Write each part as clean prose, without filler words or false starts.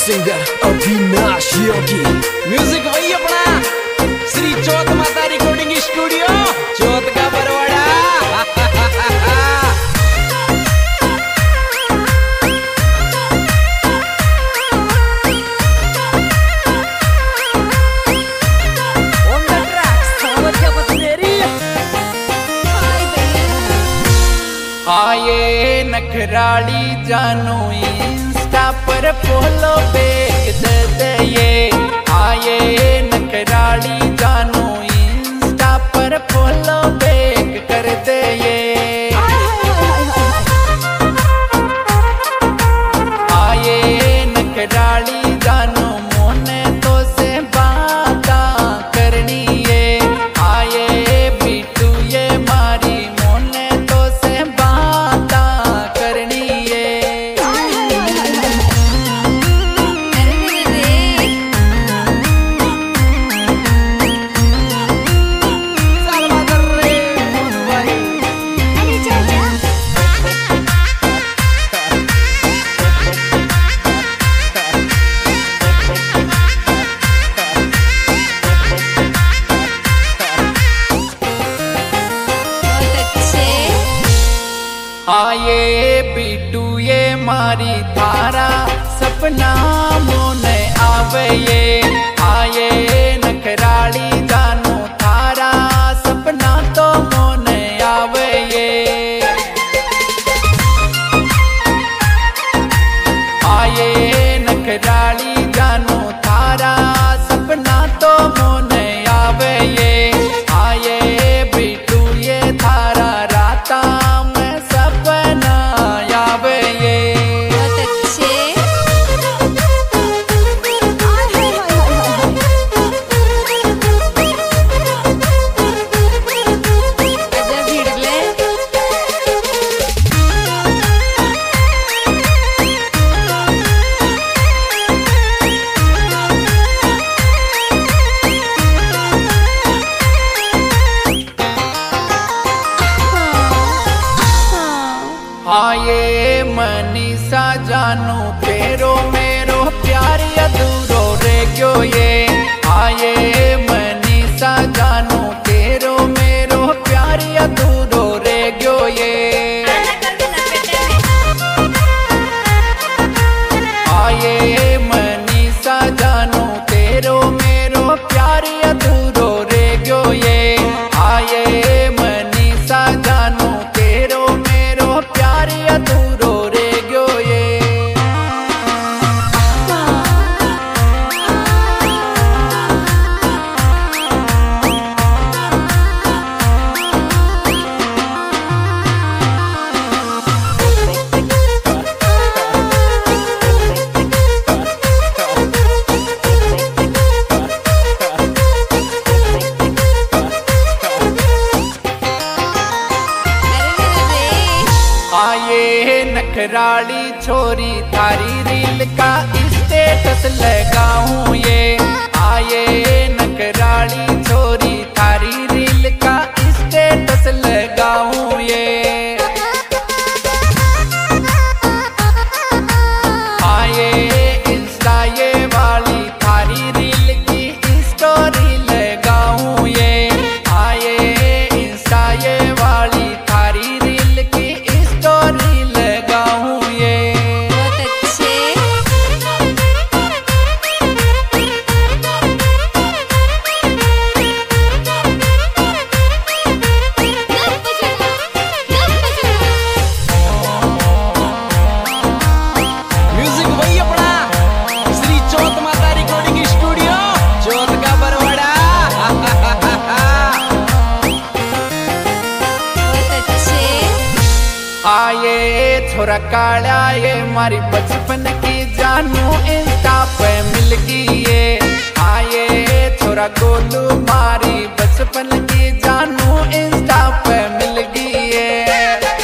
Singer Avinash Yogi. Music वही अपना श्री चौथ माता रिकॉर्डिंग स्टूडियो चौथ का बरवाड़ा। आये नखराली जानू इंस्टा पर फॉलो बैक दे दे ये। आये नखराली जानू इंस्टा पर फॉलो बैक कर दे ये। आये नखराली जानू मोने तो से बाता करनी ये। आये बिटू ये मारी मोने तो से बाता करनी ये। आये बिटू ये मारी थारा सपना मोने आवे ये। आये नखराली जानू थारा सपना तो मोने आवे ये। आये नखराली जानू थारा सपना तो मोने आवे ये। आये बिटू ये थारा राता आये मनीषा जानू तेरो मेरो प्यार अधूरो रह गयो ये। आये मनीषा जानू तेरो मेरो प्यार अधूरो रह गयो ये। आये मनीषा जानू तेरो मेरो प्यार अधूरो रह गयो ये। आये मनीषा जानू तेरो मेरो प्यार अधूरो रह गयो ये। आये नखराली छोरी थारी रील का स्टेटस लगाऊं ये। आये नखराली छोरी थारी रील का स्टेटस लगाऊं ये। आये इंस्टा ये वाली थारी रील की स्टोरी लगाऊं ये। आये इंस्टा ये वाली थारी रील की स्टोरी लगाऊं ये। म्यूजिक वही अपना श्री चौथ माता रिकॉर्डिंग स्टूडियो चौथ का बरवाड़ा। आये छोरा काला ये मारी बचपन की जानू इंस्टा पे मिल गई ये। आये छोरा गोलू मारी बचपन की जानू इंस्टा पे मिल गई ये।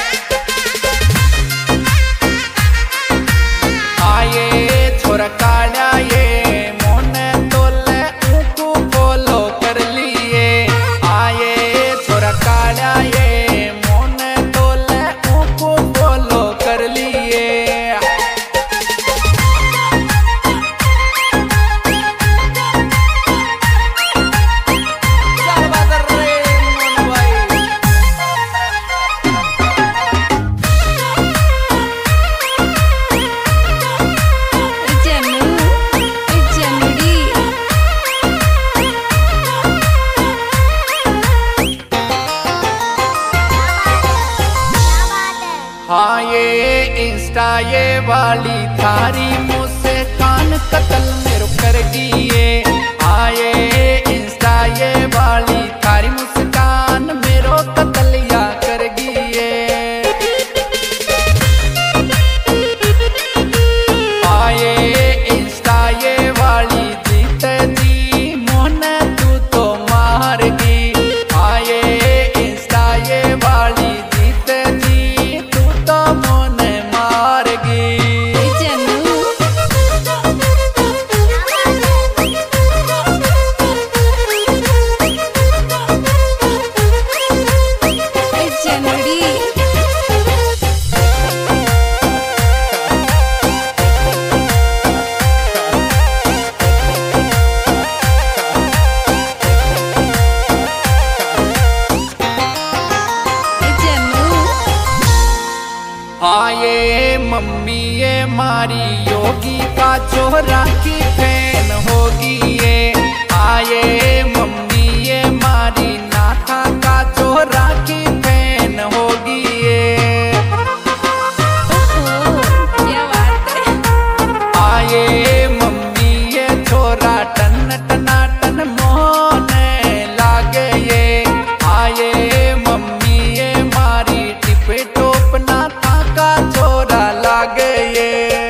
आये छोरा काला ये मोने तोले ऊको फॉलो कर लिए। आये छोरा काला ये मोने तोले ऊको फॉलो कर लिए। वाली थारी मुस्कान कतल मेरो कर दिए। आए इंस्टा ये वाली थारी मुस्कान मेरो कतल या कर दिए। आए इंस्टा ये वाली जीत जी मोहन तू तो मार दी। आए इंस्टा ये वाली जीत जी तू तो मोहन मार गी। आए मम्मी ये मारी योगी का चोरा की फैन होगी ये। आए मम्मी ये मारी नाथा का चोरा की फैन होगी ये। क्या बात है। आए मम्मी ये छोरा टन टना टन मोहने लागे ये। आए मम्मी ये मारी टिपे टोप नाथा का छोरा लागे ये।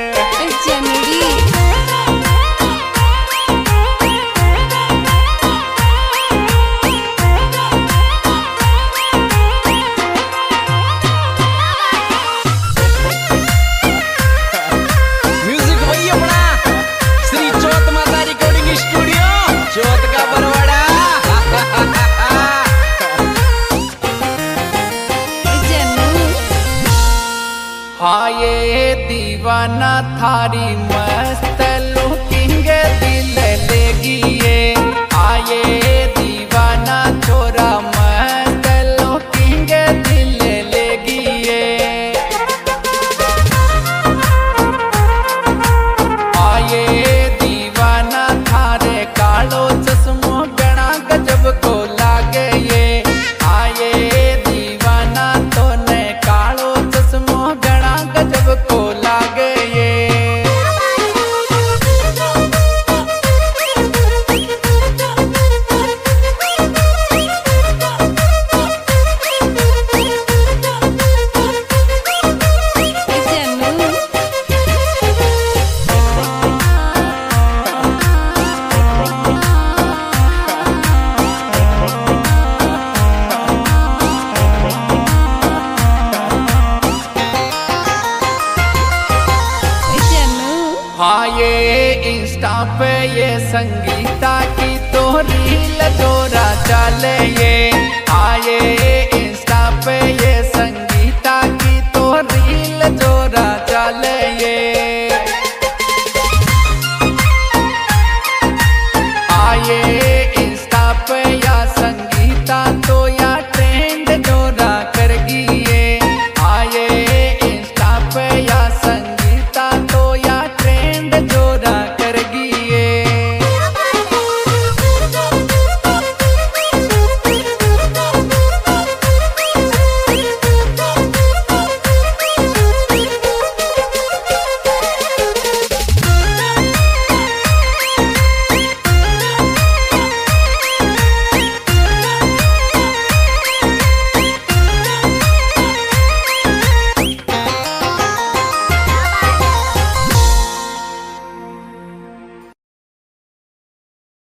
म्यूजिक वही अपना श्री चौथ माता रिकॉर्डिंग स्टूडियो चौथ का बरवाड़ा। हाँ ये दीवाना थारी मस्त लुकिंग दिल लेगी ये। आए दीवाना छोरा मस्त लुकिंग दिल लेगी ये। आए दीवाना थारे कालो चश्मो गणा गजब को लागे ये। आए दीवाना तो ने कालो चश्मो गणा गजब को लागे ये। हाँ ये इंस्टा पे ये संगीता की तो रील जोरा चले ये। आए इंस्टा पे ये संगीता की तो रील जोरा चले ये।